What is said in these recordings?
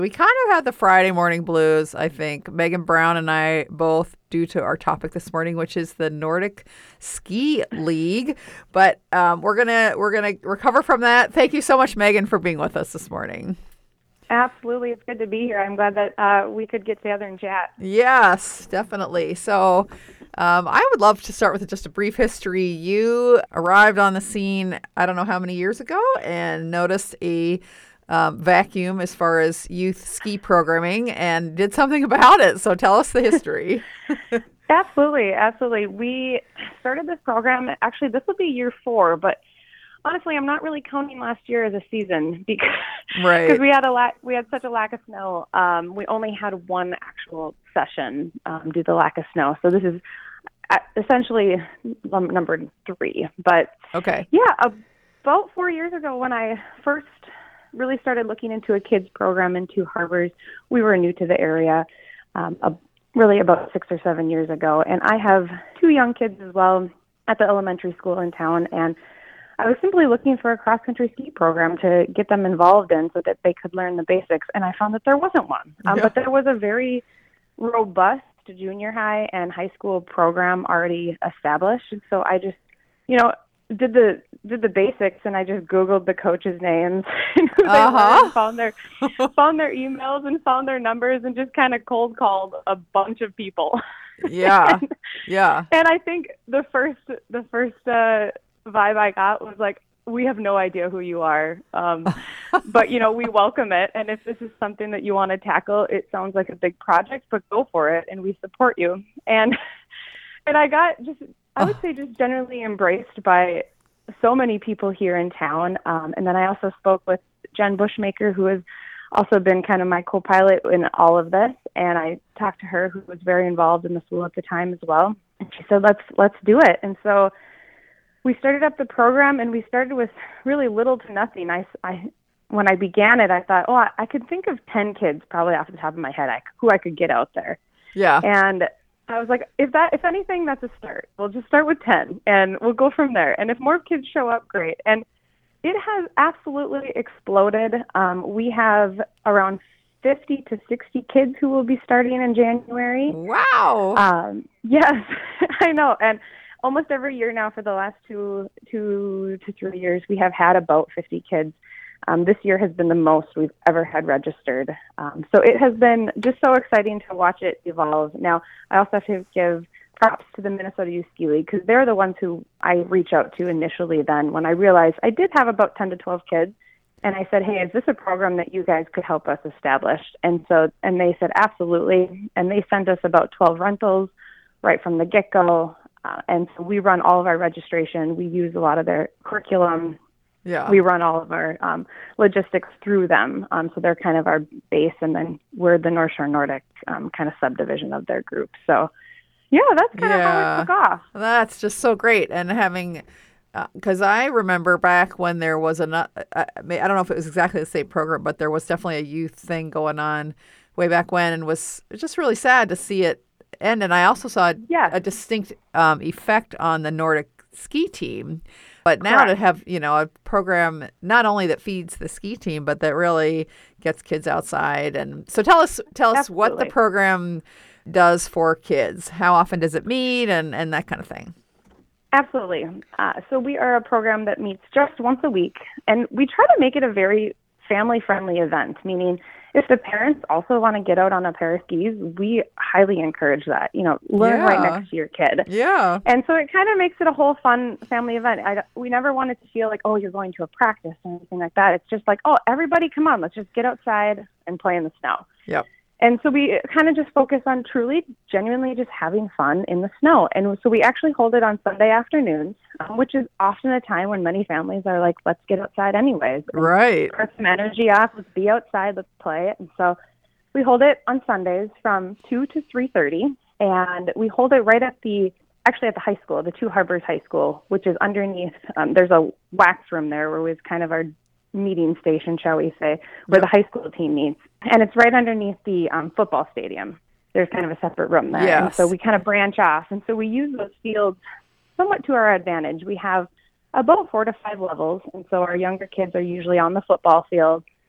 We kind of had the Friday morning blues, I think. Megan Brown and I both, due to our topic this morning, which is the Nordic Ski League. But we're gonna recover from that. Thank you so much, Megan, for being with us this morning. Absolutely. It's good to be here. I'm glad that we could get together and chat. Yes, definitely. So I would love to start with just a brief history. You arrived on the scene, I don't know how many years ago, and noticed a vacuum as far as youth ski programming and did something about it. So tell us the history. Absolutely. Absolutely. We started this program. Actually, this will be year 4, but honestly, I'm not really counting last year as a season because Right. we had such a lack of snow. We only had one actual session due to the lack of snow. So this is essentially number 3. But Okay. yeah, about 4 years ago when I first really started looking into a kids program in Two Harbors, we were new to the area, really about 6 or 7 years ago. And I have 2 young kids as well at the elementary school in town. And I was simply looking for a cross-country ski program to get them involved in so that they could learn the basics. And I found that there wasn't one. Yeah. But there was a very robust junior high and high school program already established. And so I just, did the basics, and I just Googled the coaches' names and who they were, and found their emails and found their numbers, and just kind of cold called a bunch of people. Yeah. and, Yeah. and I think the first vibe I got was like, we have no idea who you are, but we welcome it. And if this is something that you want to tackle, it sounds like a big project, but go for it, and we support you. And I got I would say just generally embraced by so many people here in town. And then I also spoke with Jen Bushmaker, who has also been kind of my co-pilot in all of this. And I talked to her, who was very involved in the school at the time as well. And she said, let's do it. And so we started up the program, and we started with really little to nothing. When I began it, I thought, I could think of 10 kids probably off the top of my head who I could get out there. Yeah. And I was like, if anything, that's a start. We'll just start with 10, and we'll go from there. And if more kids show up, great. And it has absolutely exploded. We have around 50 to 60 kids who will be starting in January. Wow. Yes, I know. And almost every year now for the last 2 to 3 years, we have had about 50 kids. This year has been the most we've ever had registered. So it has been just so exciting to watch it evolve. Now, I also have to give props to the Minnesota Youth Ski League, because they're the ones who I reach out to initially then when I realized I did have about 10 to 12 kids. And I said, hey, is this a program that you guys could help us establish? And they said, absolutely. And they sent us about 12 rentals right from the get-go. And so we run all of our registration. We use a lot of their curriculum. Yeah. We run all of our logistics through them. So they're kind of our base, and then we're the North Shore Nordic kind of subdivision of their group. So, yeah, that's kind of how it took off. That's just so great. And having, because I remember back when there was I don't know if it was exactly the same program, but there was definitely a youth thing going on way back when, and was just really sad to see it end. And I also saw a distinct effect on the Nordic ski team. But now to have, a program not only that feeds the ski team, but that really gets kids outside. And so tell us what the program does for kids. How often does it meet, and that kind of thing? Absolutely. So we are a program that meets just once a week, and we try to make it a very family-friendly event, meaning if the parents also want to get out on a pair of skis, we highly encourage that. Learn right next to your kid. Yeah. And so it kind of makes it a whole fun family event. We never want it to feel like, you're going to a practice or anything like that. It's just like, everybody come on, let's just get outside and play in the snow. Yep. And so we kind of just focus on truly, genuinely just having fun in the snow. And so we actually hold it on Sunday afternoons, which is often a time when many families are like, let's get outside anyways. Right. Put some energy off. Let's be outside. Let's play. And so we hold it on Sundays from 2 to 3:30. And we hold it right at the high school, the Two Harbors High School, which is underneath. There's a wax room there where it's kind of our meeting station, shall we say, where the high school team meets. And it's right underneath the football stadium. There's kind of a separate room there. Yes. And so we kind of branch off. And so we use those fields somewhat to our advantage. We have about 4 to 5 levels. And so our younger kids are usually on the football field.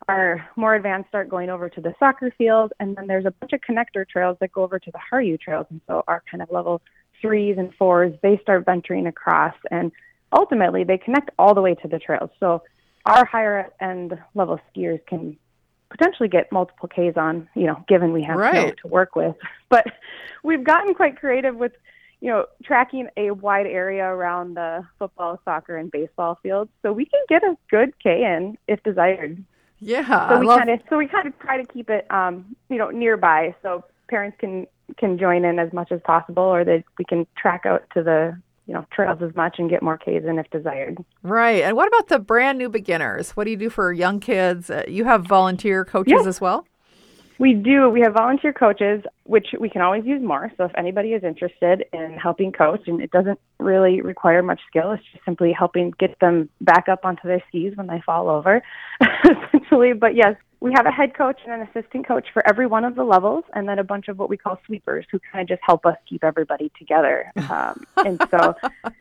our more advanced start going over to the soccer field, and then there's a bunch of connector trails that go over to the Haru trails. And so our kind of level 3s and 4s, they start venturing across, and ultimately they connect all the way to the trails. So our higher end level skiers can potentially get multiple Ks on, given we have snow to work with. But we've gotten quite creative with, tracking a wide area around the football, soccer, and baseball fields, so we can get a good K in if desired. Yeah, so we kind of try to keep it, nearby, so parents can join in as much as possible, or that we can track out to the trails as much and get more Ks in if desired. Right. And what about the brand new beginners? What do you do for young kids? You have volunteer coaches as well? We do. We have volunteer coaches, which we can always use more. So if anybody is interested in helping coach, and it doesn't really require much skill, it's just simply helping get them back up onto their skis when they fall over, essentially. But yes, we have a head coach and an assistant coach for every one of the levels, and then a bunch of what we call sweepers who kind of just help us keep everybody together. And so,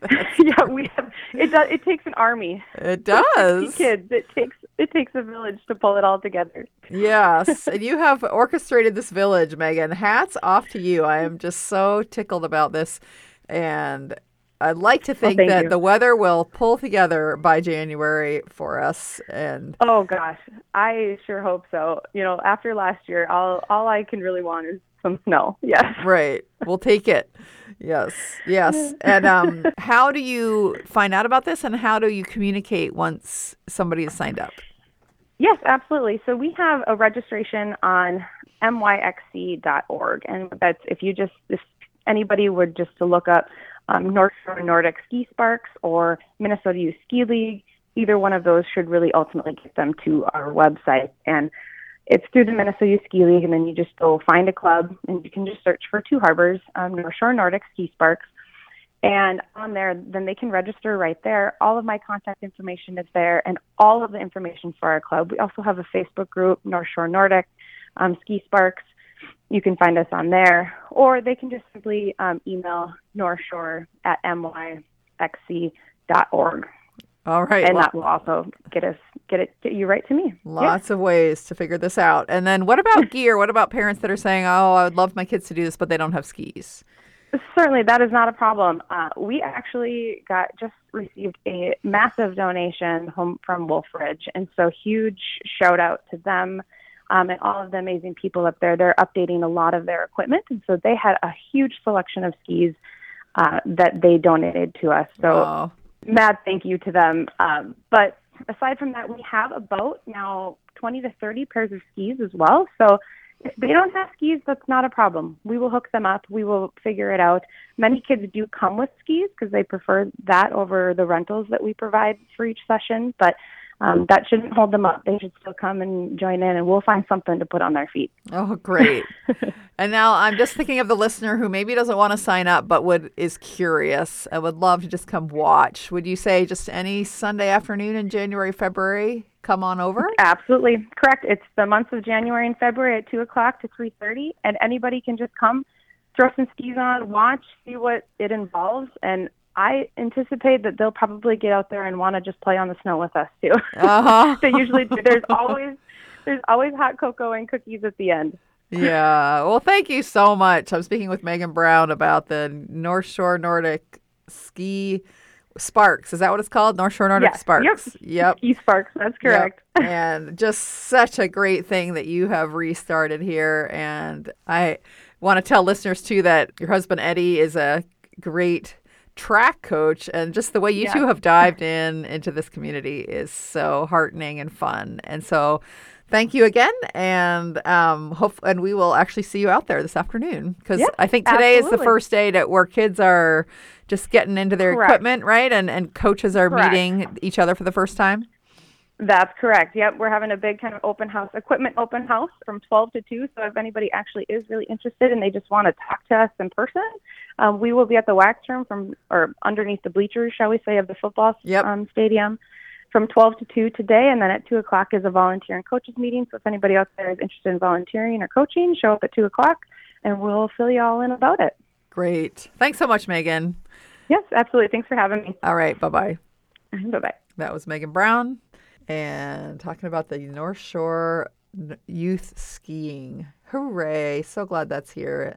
it takes an army. It does. Kids. It takes a village to pull it all together. Yes, and you have orchestrated this village, Megan. Hats off to you. I am just so tickled about this, and I'd like to think that the weather will pull together by January for us. And oh gosh, I sure hope so. After last year, all I can really want is some snow. Yes. Right. We'll take it. Yes. And how do you find out about this, and how do you communicate once somebody is signed up? Yes, absolutely. So we have a registration on myxc.org, and that's if anybody would just to look up North Shore Nordic Ski Sparks or Minnesota Youth Ski League, either one of those should really ultimately get them to our website. And it's through the Minnesota Youth Ski League, and then you just go find a club, and you can just search for Two Harbors, North Shore Nordic Ski Sparks. And on there, then they can register right there. All of my contact information is there, and all of the information for our club. We also have a Facebook group, North Shore Nordic Ski Sparks. You can find us on there, or they can just simply email northshore@myxc.org. All right. And that will also get you right to me. Lots of ways to figure this out. And then what about gear? What about parents that are saying, oh, I would love my kids to do this, but they don't have skis? Certainly, that is not a problem. We actually just received a massive donation home from Wolf Ridge, and so huge shout out to them and all of the amazing people up there. They're updating a lot of their equipment, and so they had a huge selection of skis that they donated to us. So, mad thank you to them. But aside from that, we have about now 20 to 30 pairs of skis as well. So if they don't have skis, that's not a problem. We will hook them up. We will figure it out. Many kids do come with skis because they prefer that over the rentals that we provide for each session, but that shouldn't hold them up. They should still come and join in, and we'll find something to put on their feet. Oh, great. And now I'm just thinking of the listener who maybe doesn't want to sign up but is curious and would love to just come watch. Would you say just any Sunday afternoon in January, February, come on over? Absolutely. Correct. It's the months of January and February at 2 o'clock to 3:30, and anybody can just come, throw some skis on, watch, see what it involves, and I anticipate that they'll probably get out there and want to just play on the snow with us too. They usually do. There's always hot cocoa and cookies at the end. Yeah. Well, thank you so much. I'm speaking with Megan Brown about the North Shore Nordic Ski Sparks. Is that what it's called? North Shore Nordic Sparks. Yep. Ski Sparks. That's correct. Yep. And just such a great thing that you have restarted here. And I want to tell listeners too that your husband Eddie is a great track coach, and just the way you two have dived into this community is so heartening and fun. And so thank you again, and and we will actually see you out there this afternoon, because I think today is the first day where kids are just getting into their equipment, right? And coaches are meeting each other for the first time. That's correct. Yep, we're having a big kind of equipment open house from 12 to 2. So if anybody actually is really interested and they just want to talk to us in person, we will be at the wax room or underneath the bleachers, shall we say, of the football stadium from 12 to 2 today. And then at 2 o'clock is a volunteer and coaches meeting. So if anybody out there is interested in volunteering or coaching, show up at 2 o'clock and we'll fill you all in about it. Great. Thanks so much, Megan. Yes, absolutely. Thanks for having me. All right. Bye-bye. Bye-bye. That was Megan Brown. and talking about the North Shore Youth Skiing. Hooray! So glad that's here.